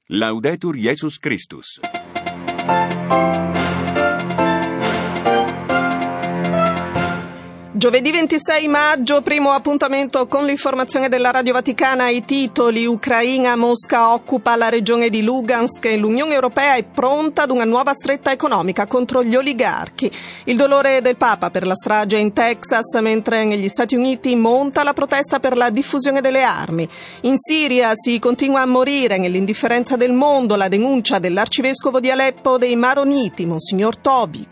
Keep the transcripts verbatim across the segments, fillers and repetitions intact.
Laudetur Jesus Christus. Giovedì ventisei maggio, primo appuntamento con l'informazione della Radio Vaticana. I titoli: Ucraina, Mosca occupa la regione di Lugansk e l'Unione Europea è pronta ad una nuova stretta economica contro gli oligarchi. Il dolore del Papa per la strage in Texas, mentre negli Stati Uniti monta la protesta per la diffusione delle armi. In Siria si continua a morire nell'indifferenza del mondo, la denuncia dell'arcivescovo di Aleppo dei Maroniti, Monsignor Tobi.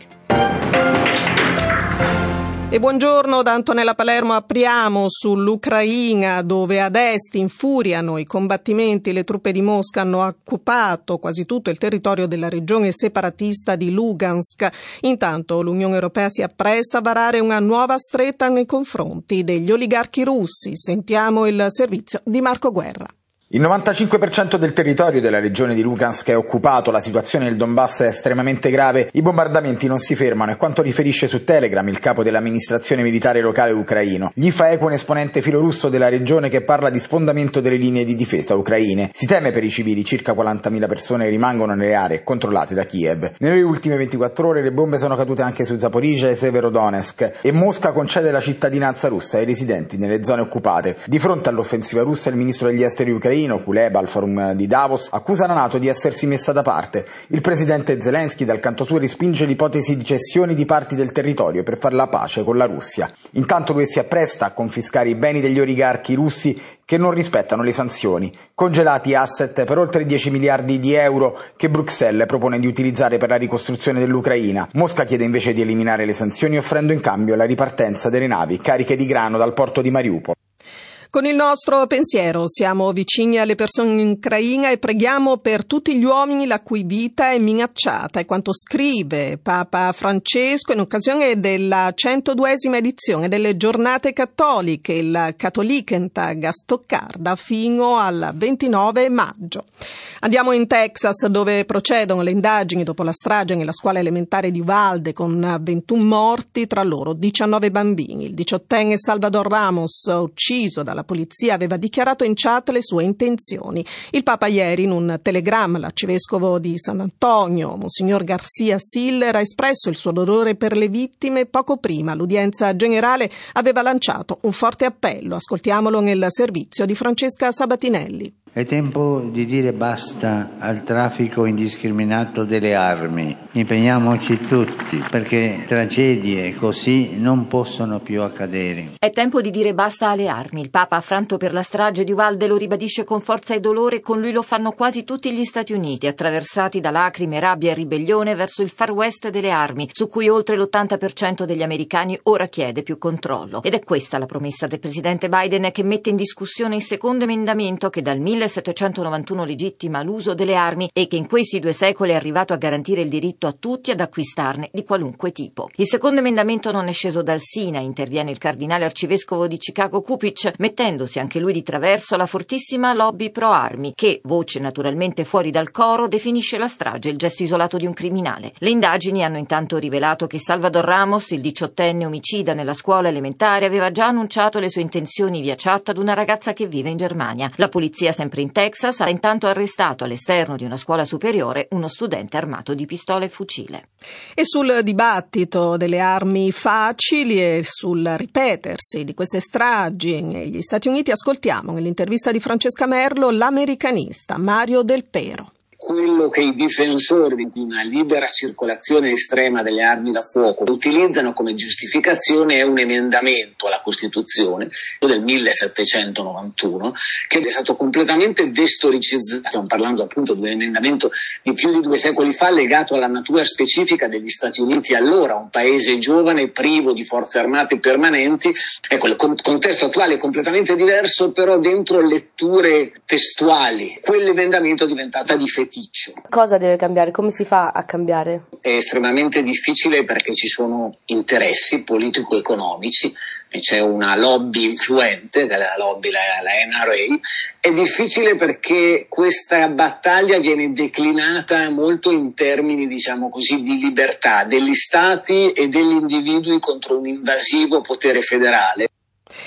E buongiorno da Antonella Palermo. Apriamo sull'Ucraina, dove ad est infuriano i combattimenti. Le truppe di Mosca hanno occupato quasi tutto il territorio della regione separatista di Lugansk. Intanto l'Unione Europea si appresta a varare una nuova stretta nei confronti degli oligarchi russi. Sentiamo il servizio di Marco Guerra. Il novantacinque per cento del territorio della regione di Lugansk è occupato, la situazione nel Donbass è estremamente grave, i bombardamenti non si fermano, e quanto riferisce su Telegram il capo dell'amministrazione militare locale ucraino. Gli fa eco un esponente filorusso della regione che parla di sfondamento delle linee di difesa ucraine. Si teme per i civili, circa quarantamila persone rimangono nelle aree controllate da Kiev. Nelle ultime ventiquattro ore le bombe sono cadute anche su Zaporizhzhia e Severodonetsk, e Mosca concede la cittadinanza russa ai residenti nelle zone occupate. Di fronte all'offensiva russa, il ministro degli esteri ucraino Kuleba al forum di Davos accusa la NATO di essersi messa da parte. Il presidente Zelensky dal canto suo respinge l'ipotesi di cessioni di parti del territorio per fare la pace con la Russia. Intanto lui si appresta a confiscare i beni degli oligarchi russi che non rispettano le sanzioni, congelati asset per oltre dieci miliardi di euro che Bruxelles propone di utilizzare per la ricostruzione dell'Ucraina. Mosca chiede invece di eliminare le sanzioni, offrendo in cambio la ripartenza delle navi cariche di grano dal porto di Mariupol. Con il nostro pensiero siamo vicini alle persone in Ucraina e preghiamo per tutti gli uomini la cui vita è minacciata. È quanto scrive Papa Francesco in occasione della centoduesima edizione delle Giornate Cattoliche, il Catholicentag a Stoccarda, fino al ventinove maggio. Andiamo in Texas, dove procedono le indagini dopo la strage nella scuola elementare di Uvalde, con ventuno morti, tra loro diciannove bambini. Il diciottenne Salvador Ramos, ucciso dalla polizia, aveva dichiarato in chat le sue intenzioni. Il Papa ieri, in un telegramma, l'arcivescovo di San Antonio, Monsignor Garcia Siller, ha espresso il suo dolore per le vittime. Poco prima l'udienza generale aveva lanciato un forte appello. Ascoltiamolo nel servizio di Francesca Sabatinelli. È tempo di dire basta al traffico indiscriminato delle armi. Impegniamoci tutti, perché tragedie così non possono più accadere. È tempo di dire basta alle armi. Il Papa, affranto per la strage di Uvalde, lo ribadisce con forza e dolore. Con lui lo fanno quasi tutti gli Stati Uniti, attraversati da lacrime, rabbia e ribellione verso il far west delle armi, su cui oltre l'ottanta per cento degli americani ora chiede più controllo. Ed è questa la promessa del presidente Biden, che mette in discussione il secondo emendamento che dal millesettecentonovantuno legittima l'uso delle armi e che in questi due secoli è arrivato a garantire il diritto a tutti ad acquistarne di qualunque tipo. Il secondo emendamento non è sceso dal Sinai, interviene il cardinale arcivescovo di Chicago Kupich, mettendosi anche lui di traverso alla fortissima lobby pro armi che, voce naturalmente fuori dal coro, definisce la strage il gesto isolato di un criminale. Le indagini hanno intanto rivelato che Salvador Ramos, il diciottenne omicida nella scuola elementare, aveva già annunciato le sue intenzioni via chat ad una ragazza che vive in Germania. La polizia, sempre in Texas, ha intanto arrestato all'esterno di una scuola superiore uno studente armato di pistola e fucile. E sul dibattito delle armi facili e sul ripetersi di queste stragi negli Stati Uniti ascoltiamo nell'intervista di Francesca Merlo l'americanista Mario Del Pero. Quello che i difensori di una libera circolazione estrema delle armi da fuoco utilizzano come giustificazione è un emendamento alla Costituzione del millesettecentonovantuno che è stato completamente destoricizzato. Stiamo parlando appunto di un emendamento di più di due secoli fa legato alla natura specifica degli Stati Uniti, allora un paese giovane privo di forze armate permanenti. Ecco, il contesto attuale è completamente diverso, però dentro letture testuali quell'emendamento è diventata difettiva. Cosa deve cambiare? Come si fa a cambiare? È estremamente difficile perché ci sono interessi politico-economici e c'è una lobby influente, che è la lobby, la, la N R A. È difficile perché questa battaglia viene declinata molto in termini, diciamo così, di libertà degli stati e degli individui contro un invasivo potere federale.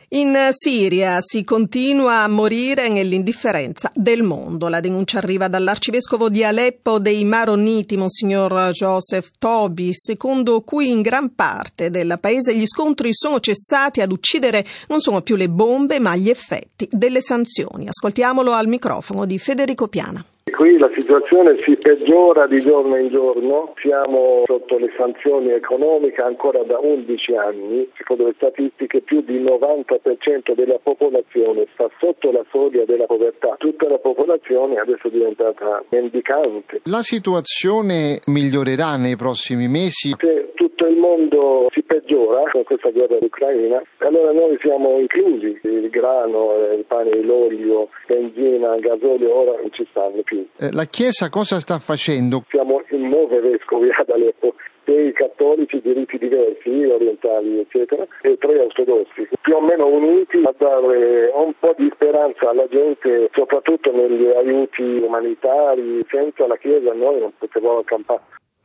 In Siria si continua a morire nell'indifferenza del mondo. La denuncia arriva dall'arcivescovo di Aleppo dei Maroniti, Monsignor Joseph Tobi, secondo cui in gran parte del paese gli scontri sono cessati. Ad uccidere non sono più le bombe, ma gli effetti delle sanzioni. Ascoltiamolo al microfono di Federico Piana. Qui la situazione si peggiora di giorno in giorno, siamo sotto le sanzioni economiche ancora da undici anni, secondo le statistiche più del novanta per cento della popolazione sta sotto la soglia della povertà, tutta la popolazione adesso è diventata mendicante. La situazione migliorerà nei prossimi mesi? Se tutto il mondo si peggiora con questa guerra d'Ucraina, allora noi siamo inclusi, il grano, il pane, l'olio, benzina, gasolio, ora non ci stanno più. La Chiesa cosa sta facendo? Siamo in nove vescovi ad Aleppo, sei cattolici di riti diversi, orientali eccetera, e tre ortodossi, più o meno uniti a dare un po' di speranza alla gente, soprattutto negli aiuti umanitari. Senza la Chiesa noi non potevamo campare.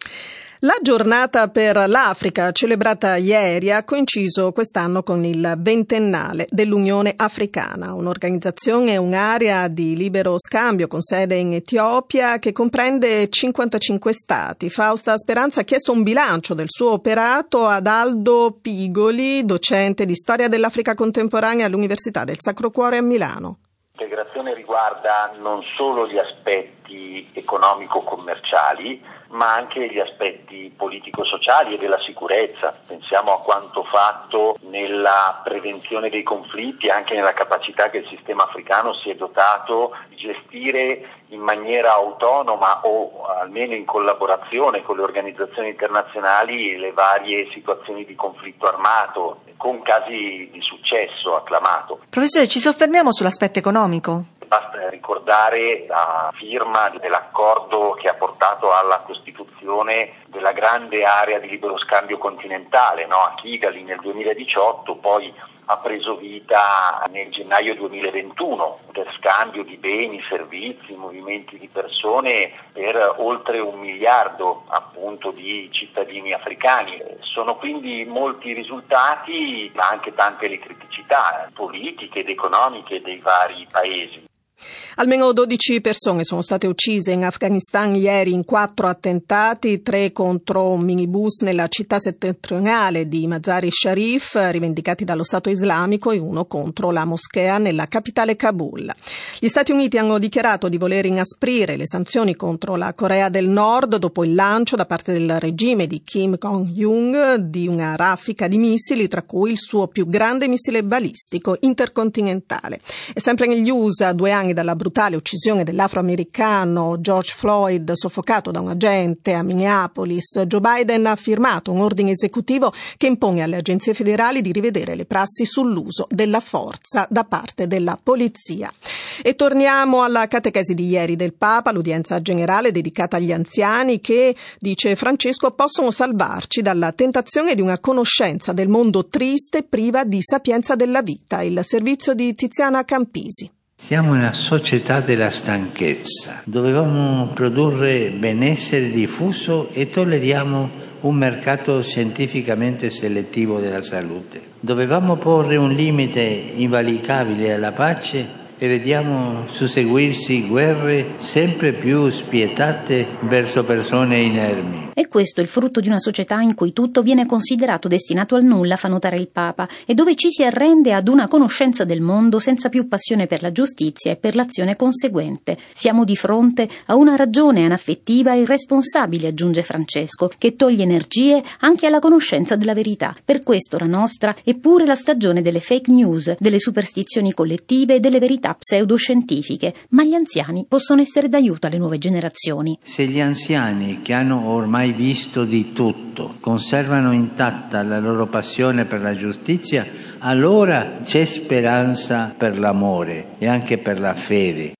La giornata per l'Africa, celebrata ieri, ha coinciso quest'anno con il ventennale dell'Unione Africana, un'organizzazione e un'area di libero scambio con sede in Etiopia che comprende cinquantacinque stati. Fausta Speranza ha chiesto un bilancio del suo operato ad Aldo Pigoli, docente di storia dell'Africa contemporanea all'Università del Sacro Cuore a Milano. L'integrazione riguarda non solo gli aspetti economico-commerciali, ma anche gli aspetti politico-sociali e della sicurezza. Pensiamo a quanto fatto nella prevenzione dei conflitti, anche nella capacità che il sistema africano si è dotato di gestire in maniera autonoma o almeno in collaborazione con le organizzazioni internazionali le varie situazioni di conflitto armato, con casi di successo acclamato. Professore, ci soffermiamo sull'aspetto economico. Basta ricordare la firma dell'accordo che ha portato alla costituzione della grande area di libero scambio continentale, no? A Kigali nel duemiladiciotto, poi ha preso vita nel gennaio duemilaventuno per scambio di beni, servizi, movimenti di persone per oltre un miliardo appunto di cittadini africani. Sono quindi molti risultati, ma anche tante le criticità politiche ed economiche dei vari paesi. Almeno dodici persone sono state uccise in Afghanistan ieri in quattro attentati, tre contro un minibus nella città settentrionale di Mazar-i Sharif, rivendicati dallo Stato islamico, e uno contro la moschea nella capitale Kabul. Gli Stati Uniti hanno dichiarato di voler inasprire le sanzioni contro la Corea del Nord dopo il lancio da parte del regime di Kim Jong-un di una raffica di missili, tra cui il suo più grande missile balistico intercontinentale. E sempre negli U S A, due anni dalla brutale uccisione dell'afroamericano George Floyd soffocato da un agente a Minneapolis, Joe Biden ha firmato un ordine esecutivo che impone alle agenzie federali di rivedere le prassi sull'uso della forza da parte della polizia. E torniamo alla catechesi di ieri del Papa, l'udienza generale dedicata agli anziani che, dice Francesco, possono salvarci dalla tentazione di una conoscenza del mondo triste priva di sapienza della vita. Il servizio di Tiziana Campisi. Siamo una società della stanchezza, dovevamo produrre benessere diffuso e tolleriamo un mercato scientificamente selettivo della salute. Dovevamo porre un limite invalicabile alla pace e vediamo susseguirsi guerre sempre più spietate verso persone inermi. E questo è il frutto di una società in cui tutto viene considerato destinato al nulla, fa notare il Papa, e dove ci si arrende ad una conoscenza del mondo senza più passione per la giustizia e per l'azione conseguente. Siamo di fronte a una ragione anaffettiva e irresponsabile, aggiunge Francesco, che toglie energie anche alla conoscenza della verità. Per questo la nostra è pure la stagione delle fake news, delle superstizioni collettive e delle verità pseudoscientifiche, ma gli anziani possono essere d'aiuto alle nuove generazioni. Se gli anziani, che hanno ormai visto di tutto, conservano intatta la loro passione per la giustizia, allora c'è speranza per l'amore e anche per la fede.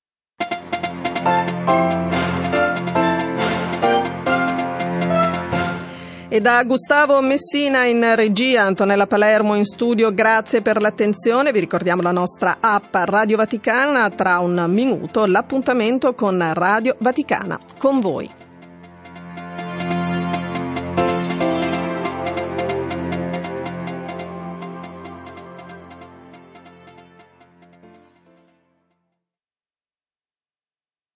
E da Gustavo Messina in regia, Antonella Palermo in studio, grazie per l'attenzione. Vi ricordiamo la nostra app Radio Vaticana. Tra un minuto l'appuntamento con Radio Vaticana con voi.